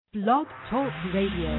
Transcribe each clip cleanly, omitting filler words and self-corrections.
Blog Talk Radio.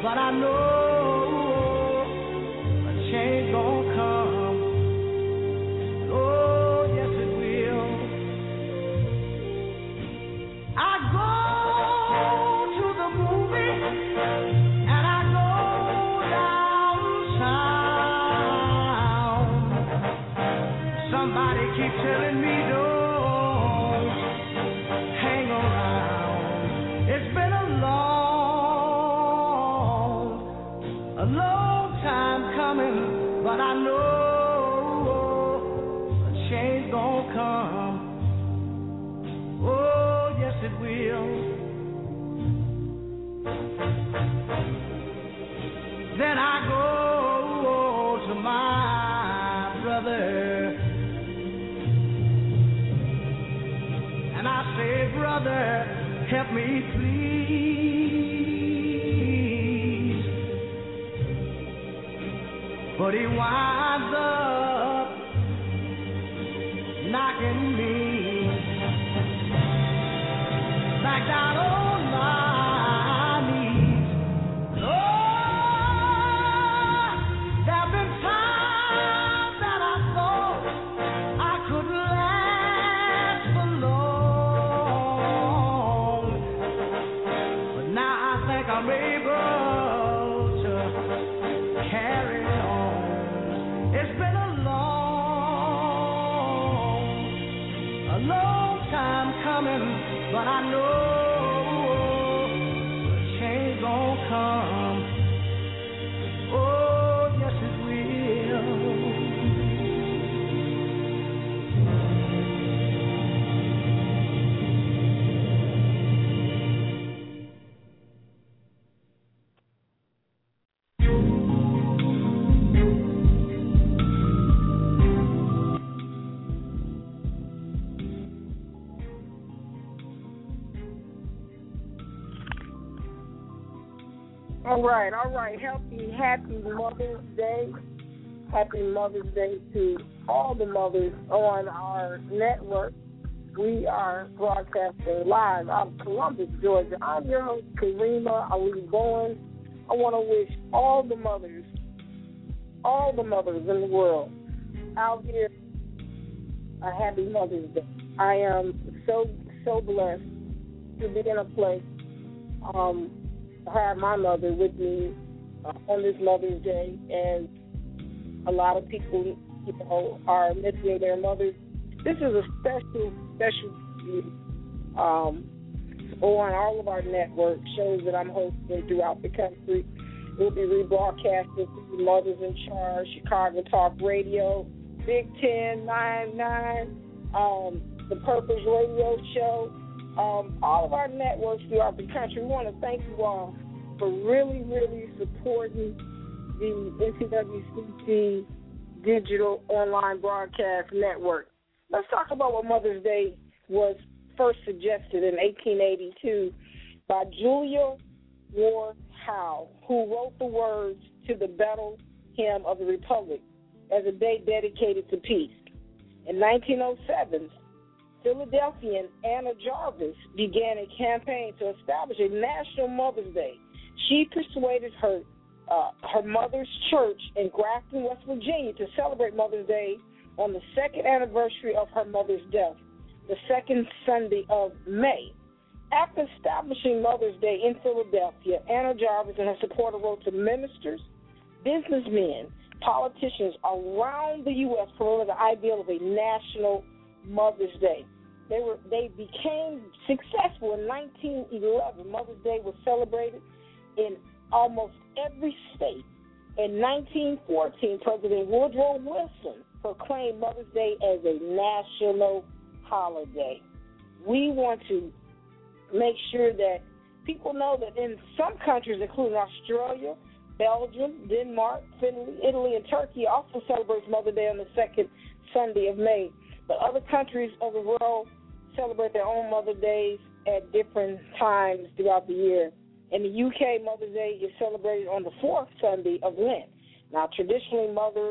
but I know a change gonna come. Oh, yes it will. I go to the movie and I go downtown. Somebody keeps telling me don't hang around. It's been a long time coming, but I know a change gonna come. Oh, yes it will. Then I go to my brother and I say, brother, help me please. But he winds up knocking me back down on my knees. Oh, there've been times that I thought I couldn't last for long, but now I think I'm able to carry on. It's been a long time coming, but I know a change gonna come. Oh, yes it will. All right. Happy Mother's Day. Happy Mother's Day to all the mothers on our network. We are broadcasting live out of Columbus, Georgia. I'm your host, Karima Ali Bowen. I want to wish all the mothers in the world out here a happy Mother's Day. I am so blessed to be in a place have my mother with me on this Mother's Day, and a lot of people, are missing their mothers. This is a special on all of our network shows that I'm hosting throughout the country. We'll be rebroadcasting through Mothers in Charge, Chicago Talk Radio, Big 1099, the Purpose Radio Show. All of our networks throughout the country. We want to thank you all for really, really supporting the NCWCC Digital Online Broadcast Network. Let's talk about what Mother's Day was first suggested in 1882 by Julia Ward Howe, who wrote the words to the Battle Hymn of the Republic as a day dedicated to peace. In 1907, Philadelphian Anna Jarvis began a campaign to establish a National Mother's Day. She persuaded her mother's church in Grafton, West Virginia, to celebrate Mother's Day on the second anniversary of her mother's death, the second Sunday of May. After establishing Mother's Day in Philadelphia, Anna Jarvis and her supporter wrote to ministers, businessmen, politicians around the U.S. promoting the ideal of a national Mother's Day. They became successful in 1911. Mother's Day was celebrated in almost every state. In 1914, President Woodrow Wilson proclaimed Mother's Day as a national holiday. We want to make sure that people know that in some countries, including Australia, Belgium, Denmark, Finland, Italy, and Turkey, also celebrates Mother's Day on the second Sunday of May. But other countries of the world celebrate their own Mother's Days at different times throughout the year. In the UK, Mother's Day is celebrated on the fourth Sunday of Lent. Now, traditionally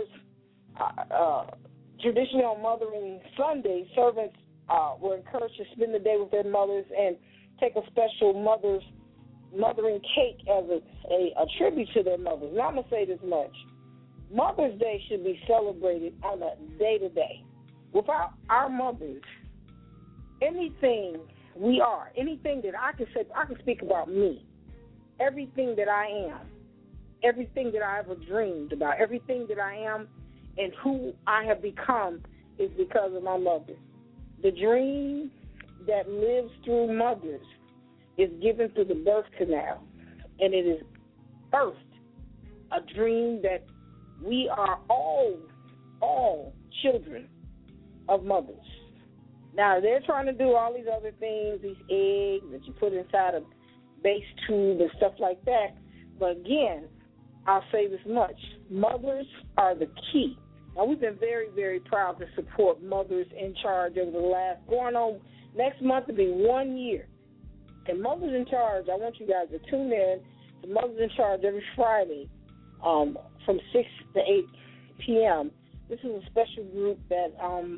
on Mothering Sunday, servants were encouraged to spend the day with their mothers and take a special Mother's mothering cake as a tribute to their mothers. Now I'm going to say this much. Mother's Day should be celebrated on a day-to-day. Without our mothers, anything we are, anything that I can say, I can speak about me, everything that I am, everything that I ever dreamed about, everything that I am and who I have become is because of my mother. The dream that lives through mothers is given through the birth canal, and it is first a dream that we are all children of mothers. Now, they're trying to do all these other things, these eggs that you put inside a base tube and stuff like that, but again, I'll say this much. Mothers are the key. Now, we've been very, very proud to support Mothers in Charge over the last, going on next month to be 1 year. And Mothers in Charge, I want you guys to tune in to Mothers in Charge every Friday from 6 to 8 p.m. This is a special group that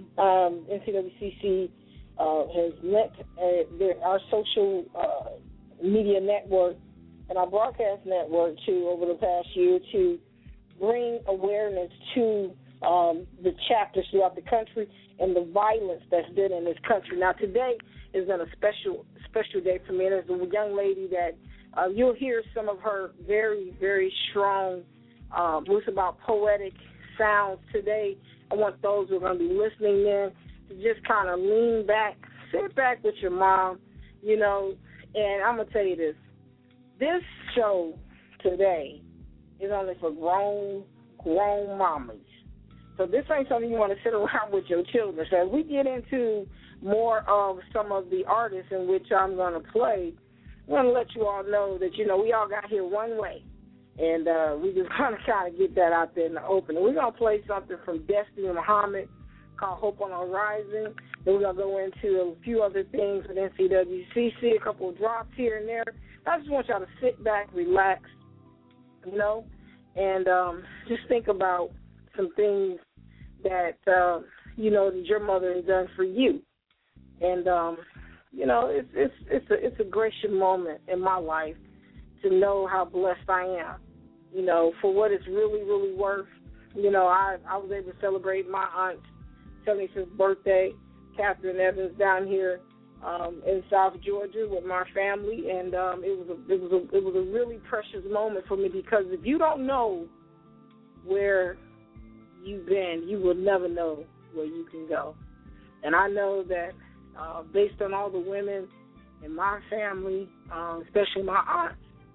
NCWCC has lent our social media network and our broadcast network to over the past year to bring awareness to the chapters throughout the country and the violence that's been in this country. Now, today is a special day for me. There's a young lady that you'll hear some of her very, very strong, what's about poetic sounds today. I want those who are going to be listening in to just kind of lean back, sit back with your mom, you know, and I'm going to tell you this. This show today is only for grown mamas. So this ain't something you want to sit around with your children. So as we get into more of some of the artists in which I'm going to play, I want to let you all know that, you know, we all got here one way. And we just kind of get that out there in the open. And we're going to play something from Destiny Muhammad called Hope on the Horizon. Then we're going to go into a few other things with NCWCC, a couple of drops here and there. I just want y'all to sit back, relax, you know, and just think about some things that, you know, that your mother has done for you. And, you know, it's a gracious moment in my life to know how blessed I am, you know, for what it's really, really worth. You know, I was able to celebrate my aunt's 75th birthday, Catherine Evans, down here in South Georgia with my family, and it was a really precious moment for me, because if you don't know where you've been, you will never know where you can go. And I know that based on all the women in my family, especially my aunts,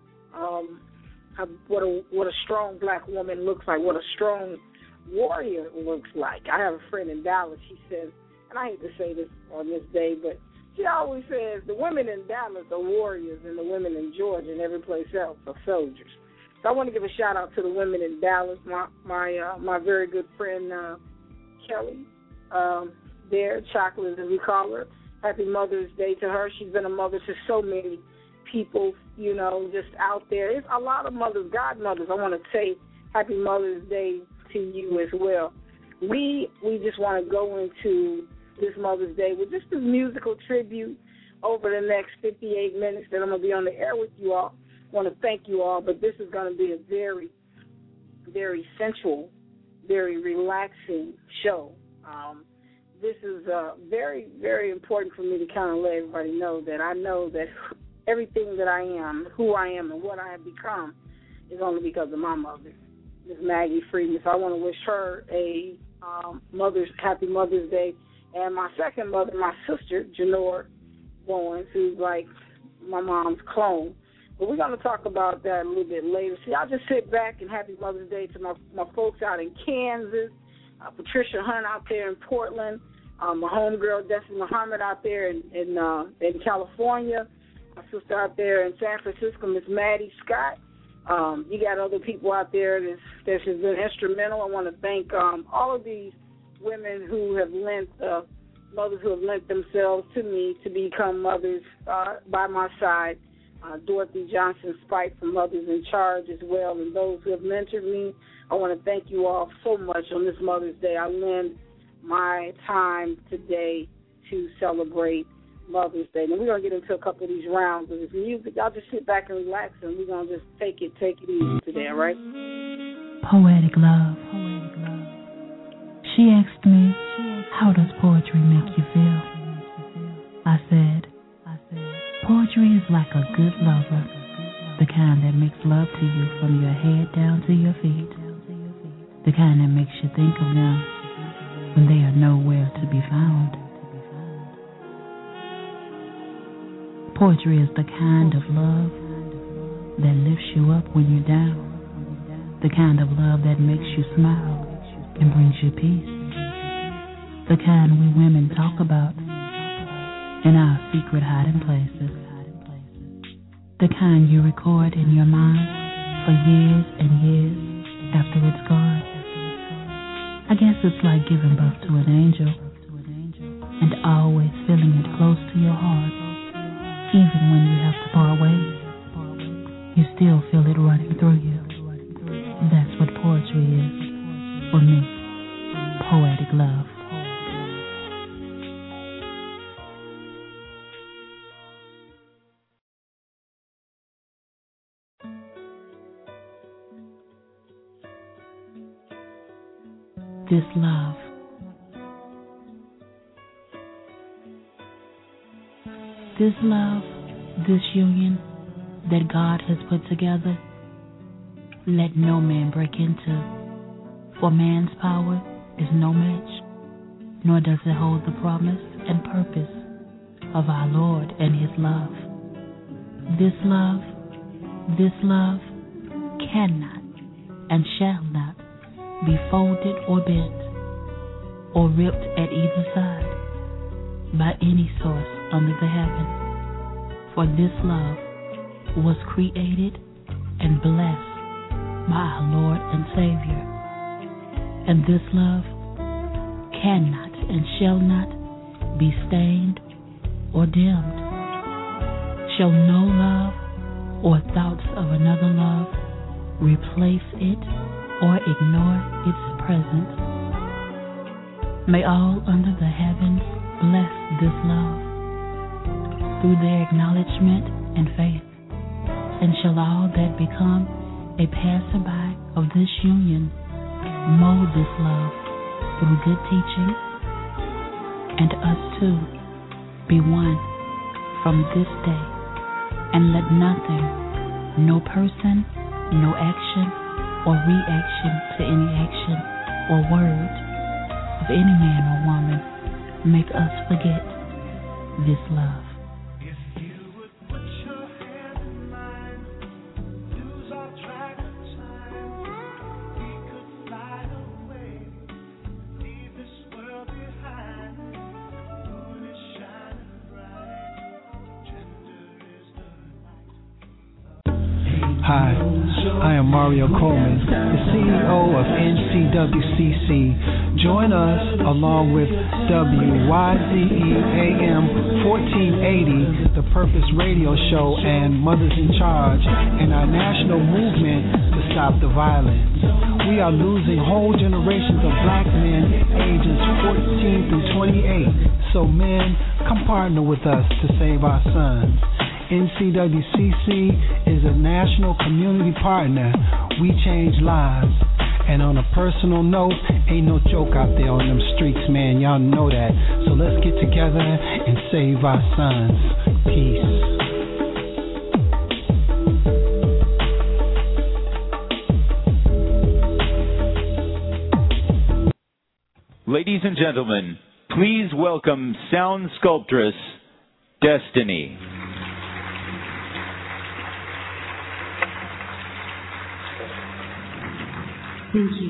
what a strong black woman looks like, what a strong warrior looks like. I have a friend in Dallas. She says, and I hate to say this on this day, but she always says the women in Dallas are warriors and the women in Georgia and every place else are soldiers. So I want to give a shout out to the women in Dallas. My very good friend Kelly, there, Chocolate as we call her. Happy Mother's Day to her. She's been a mother to so many people, you know, just out there. There's a lot of mothers, godmothers. I want to say Happy Mother's Day to you as well. We just want to go into this Mother's Day with just a musical tribute over the next 58 minutes that I'm going to be on the air with you all. I want to thank you all, but this is going to be a very, very sensual, very relaxing show. This is very, very important for me to kind of let everybody know that I know that everything that I am, who I am, and what I have become is only because of my mother, Miss Maggie Freeman. So I want to wish her a happy Mother's Day. And my second mother, my sister, Janore Bowens, who's like my mom's clone. But we're going to talk about that a little bit later. So y'all just sit back, and happy Mother's Day to my folks out in Kansas, Patricia Hunt out there in Portland, my homegirl Destiny Muhammad out there in California, my sister out there in San Francisco, Miss Maddie Scott. You got other people out there that has been instrumental. I want to thank all of these women who have mothers who have lent themselves to me to become mothers by my side. Dorothy Johnson Spike from Mothers in Charge as well, and those who have mentored me. I want to thank you all so much on this Mother's Day. I lend my time today to celebrate Mother's Day. Now we're gonna get into a couple of these rounds of this music. Y'all just sit back and relax, and we're gonna just take it easy today, all right? Poetic love. She asked me, how does poetry make you feel? I said, poetry is like a good lover, the kind that makes love to you from your head down to your feet, the kind that makes you think of them when they are nowhere to be found. Poetry is the kind of love that lifts you up when you're down, the kind of love that makes you smile and brings you peace, the kind we women talk about in our secret hiding places, the kind you record in your mind for years and years after it's gone. I guess it's like giving birth to an angel and always feeling it close to your heart. Even when you have to part ways, you still feel it running through you. That's what poetry is for me. Poetic love. This love. This love, this union that God has put together, let no man break into. For man's power is no match, nor does it hold the promise and purpose of our Lord and His love. This love cannot and shall not be folded or bent or ripped at either side by any source under the heaven. For this love was created and blessed by our Lord and Savior. And this love cannot and shall not be stained or dimmed. Shall no love or thoughts of another love replace it or ignore its presence. May all under the heavens bless this love through their acknowledgement and faith, and shall all that become a passerby of this union mold this love through good teaching, and us too be one from this day, and let nothing, no person, no action or reaction to any action or word of any man or woman make us forget this love. Hi, I am Mario Coleman, the CEO of NCWCC. Join us along with WYZE AM 1480, the Purpose Radio Show, and Mothers in Charge in our national movement to stop the violence. We are losing whole generations of black men ages 14 through 28. So men, come partner with us to save our sons. NCWCC is a national community partner. We change lives. And on a personal note, ain't no joke out there on them streets, man. Y'all know that. So let's get together and save our sons. Peace. Ladies and gentlemen, please welcome sound sculptress Destiny. Thank you.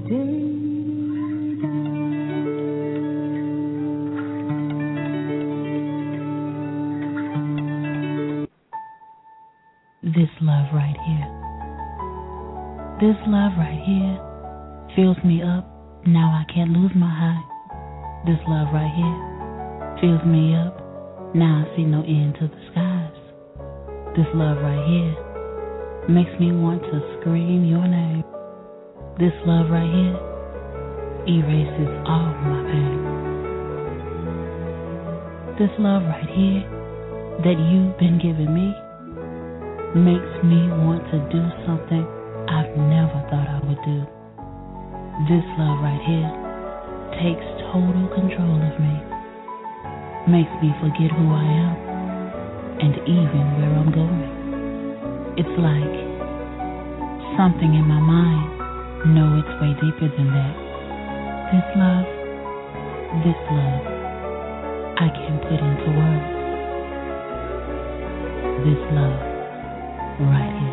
This love right here. This love right here fills me up. Now I can't lose my high. This love right here fills me up. Now I see no end to the skies. This love right here makes me want to scream your name. This love right here erases all my pain. This love right here that you've been giving me makes me want to do something I've never thought I would do. This love right here takes total control of me, makes me forget who I am and even where I'm going. It's like something in my mind knows it's way deeper than that. This love, I can't put into words. This love right here.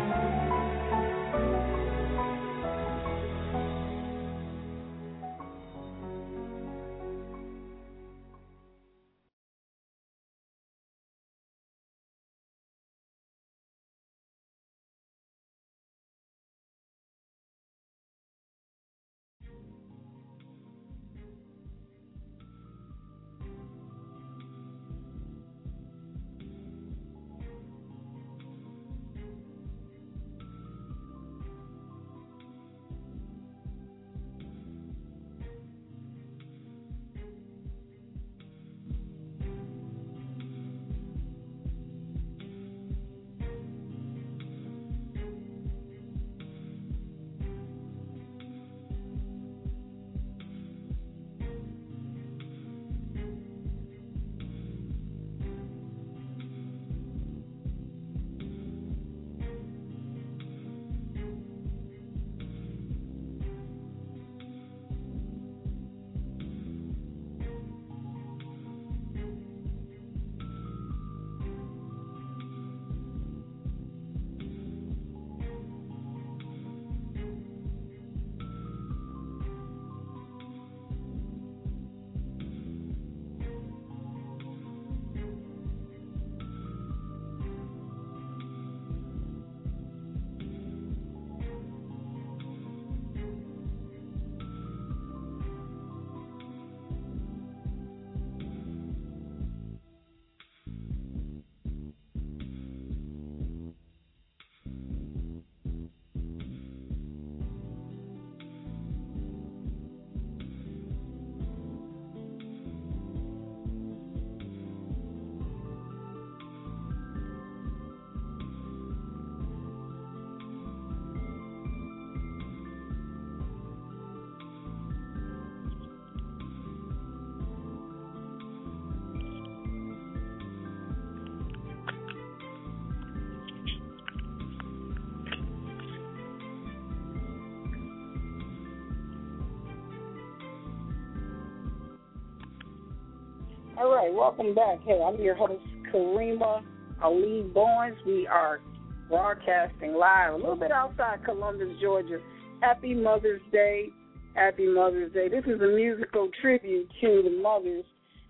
All right, welcome back. Hey, I'm your host, Karima Ali Bowens. We are broadcasting live a little bit outside Columbus, Georgia. Happy Mother's Day. Happy Mother's Day. This is a musical tribute to the mothers.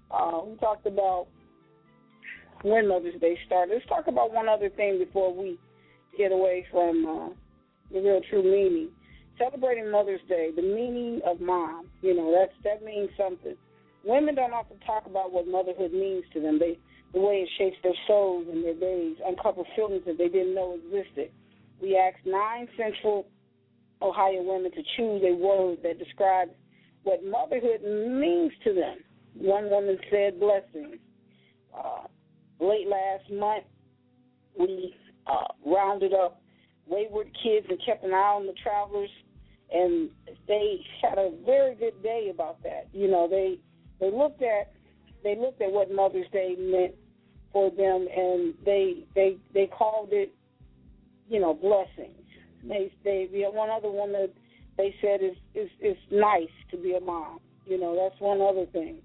We talked about when Mother's Day started. Let's talk about one other thing before we get away from the real true meaning. Celebrating Mother's Day, the meaning of mom, that means something. Women don't often talk about what motherhood means to them. The way it shapes their souls and their days, uncover feelings that they didn't know existed. We asked 9 Central Ohio women to choose a word that describes what motherhood means to them. One woman said blessings. Late last month, we rounded up wayward kids and kept an eye on the travelers, and they had a very good day about that. They looked at what Mother's Day meant for them, and they called it, blessings. One other one that they said is nice to be a mom. That's one other thing.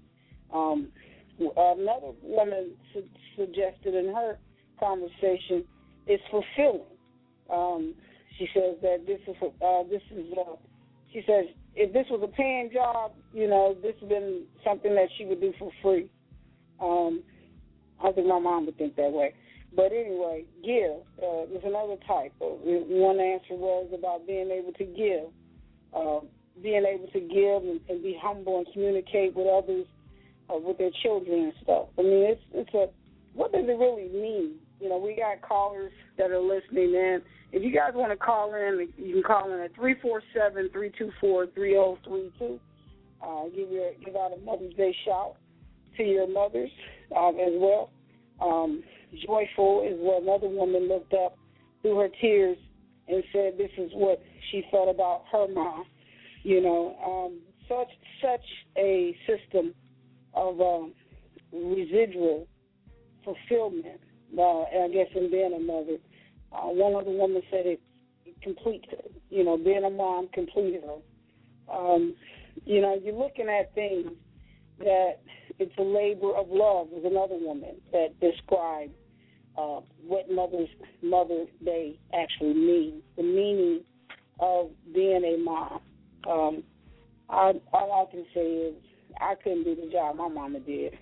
Another woman suggested in her conversation is fulfilling. She says that this is she says if this was a paying job, this has been something that she would do for free. I don't think my mom would think that way. But anyway, give. There's another type. One answer was about being able to give. Being able to give and be humble and communicate with others, with their children and stuff. I mean, what does it really mean? We got callers that are listening in. If you guys want to call in, you can call in at 347-324-3032. Give out a Mother's Day shout to your mothers as well. Joyful is what another woman looked up through her tears and said this is what she felt about her mom. Such a system of residual fulfillment, I guess, in being a mother. One other woman said it completes her. Being a mom completed her. You're looking at things that it's a labor of love. There's another woman that described what Mother's Day actually means, the meaning of being a mom. All I can say is I couldn't do the job my mama did.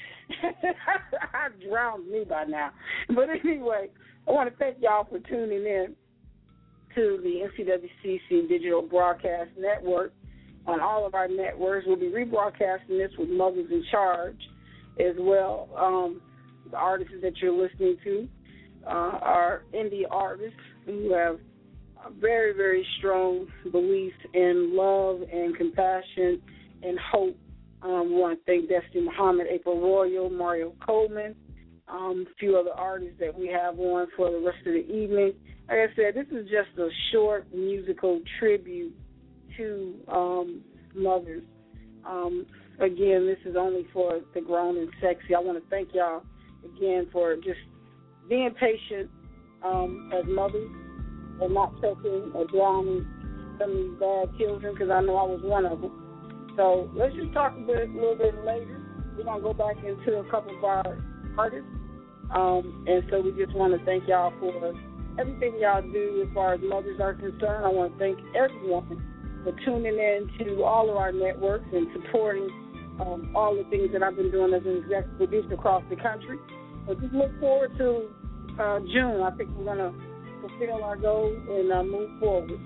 I drowned me by now. But anyway, I want to thank y'all for tuning in to the NCWCC Digital Broadcast Network. On all of our networks, we'll be rebroadcasting this with Mothers in Charge as well. The artists that you're listening to are indie artists who have very, very strong beliefs in love and compassion and hope. We want to thank Destiny Muhammad, April Royal, Mario Coleman, a few other artists that we have on for the rest of the evening. Like I said, this is just a short musical tribute to mothers. Again, this is only for the grown and sexy. I want to thank y'all again for just being patient as mothers and not choking or drowning some of these bad children, because I know I was one of them. So let's just talk a little bit later. We're going to go back into a couple of our artists. And so we just want to thank y'all for everything y'all do as far as mothers are concerned. I want to thank everyone for tuning in to all of our networks and supporting all the things that I've been doing as an executive producer across the country. So just look forward to June. I think we're going to fulfill our goals and move forward.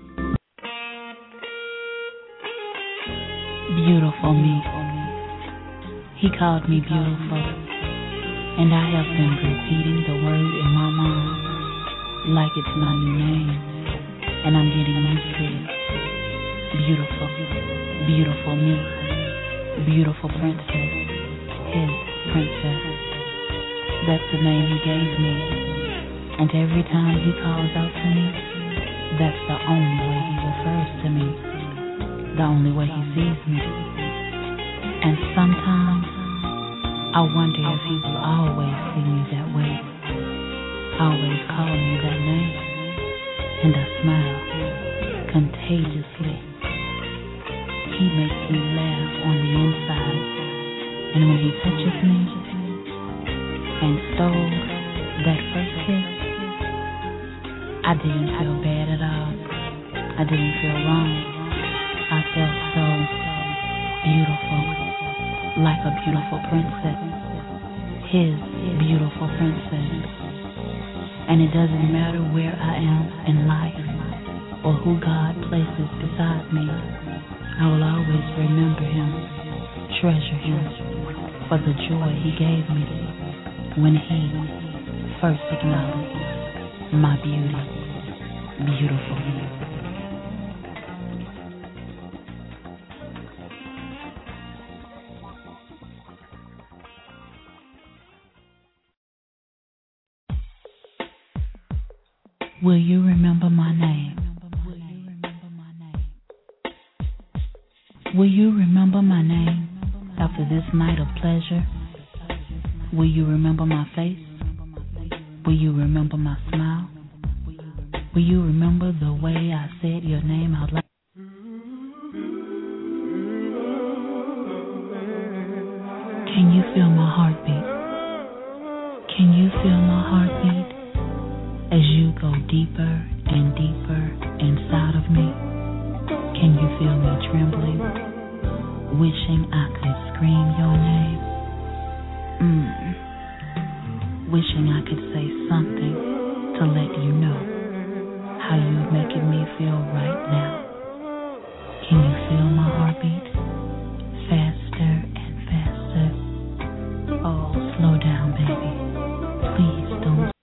Beautiful me. He called me beautiful, and I have been repeating the word in my mind like it's my new name, and I'm getting used to it. Beautiful, beautiful me, beautiful princess, his princess. That's the name he gave me, and every time he calls out to me, that's the only way he refers to me, the only way he sees me. And sometimes I wonder if he will always see me that way, always call me that name, and I smile contagiously. He makes me laugh on the inside, and when he touches me and stole that first kiss, I didn't feel bad at all. I didn't feel wrong. I felt so beautiful, like a beautiful princess, his beautiful princess. And it doesn't matter where I am in life or who God places beside me, I will always remember him, treasure him for the joy he gave me when he first acknowledged my beauty, beautiful me. Will you remember my name? Will you remember my name after this night of pleasure? Will you remember my face? Will you remember my smile? Will you remember the way I said your name out loud? Can you feel my heartbeat? Can you feel my heartbeat? As you go deeper and deeper inside of me, Can you feel me trembling, wishing I could scream your name? Wishing I could say something to let you know how you're making me feel right now. Can you feel my heartbeat? Faster and faster. Oh, slow down, baby. Please don't.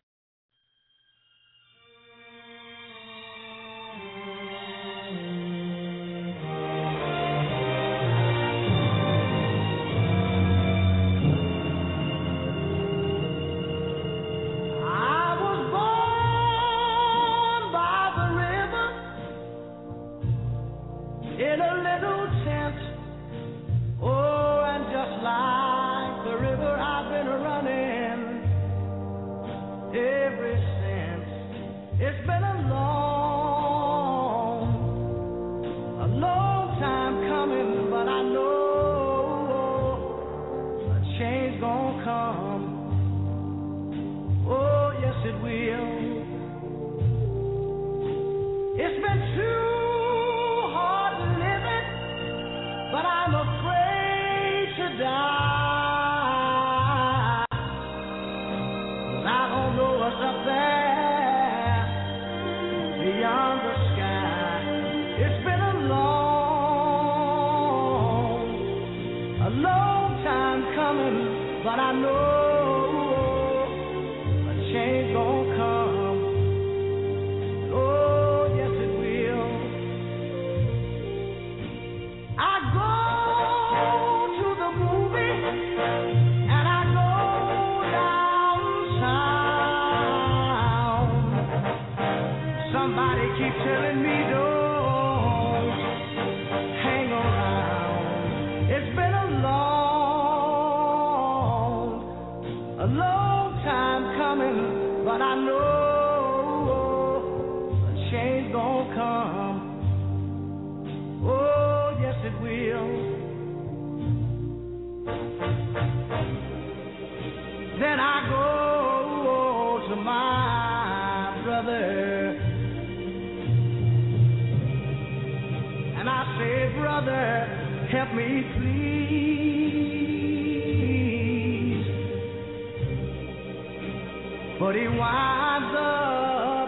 In a little tent, oh, and just like the river I've been running ever since. It's been a long time coming, but I know a change gonna come. Oh, yes it will. It's been too but I'm afraid to die, 'cause I don't know what's up there beyond the sky. It's been a long time coming, but I know a change gonna come. Oh, yes it will. I go to the movie and I go downtown. Somebody keeps telling me don't hang around. It's been a long time coming, but I know a change gonna come. Oh, yes it will. Then I go to my brother and I say, brother, help me please. But he winds up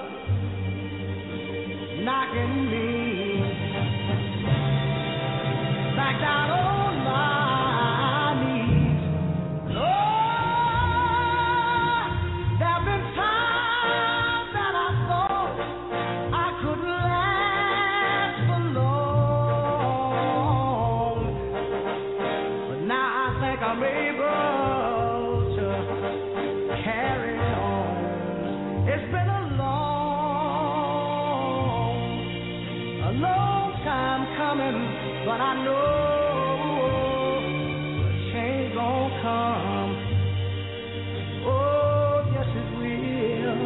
knocking me back down on my knees. Oh, there've been times that I thought I couldn't last for long, but now I think I'm able to carry on. It's been a long time coming, but I know a change gonna come. Oh, yes it will.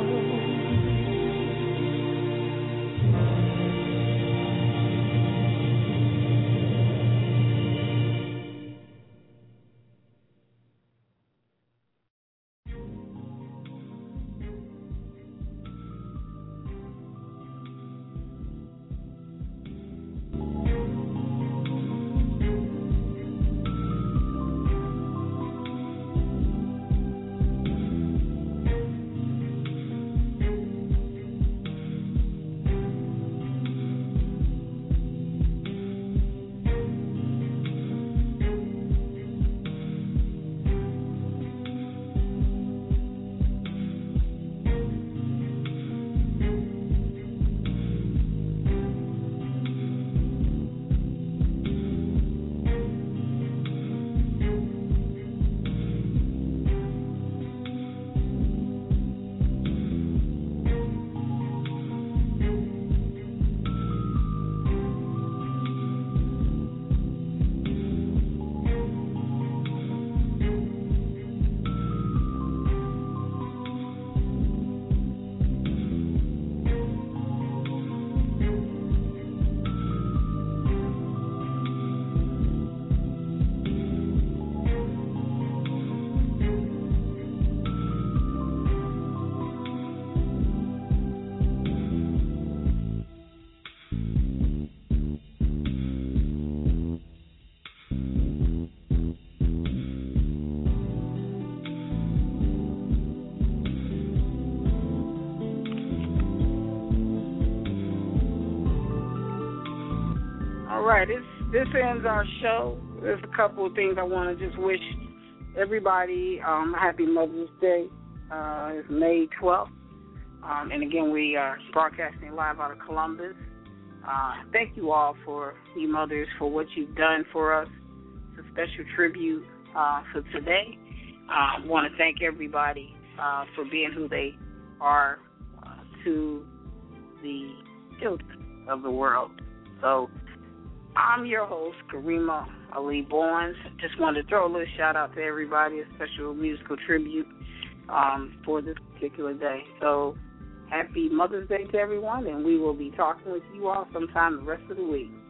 this ends our show. There's a couple of things I want to just wish everybody a happy Mother's Day. It's May 12th. And again, we are broadcasting live out of Columbus. Thank you all for you mothers for what you've done for us. It's a special tribute for today. I want to thank everybody for being who they are to the children of the world. So I'm your host, Karima Ali Bowens. Just wanted to throw a little shout out to everybody, a special musical tribute for this particular day. So happy Mother's Day to everyone, and we will be talking with you all sometime the rest of the week.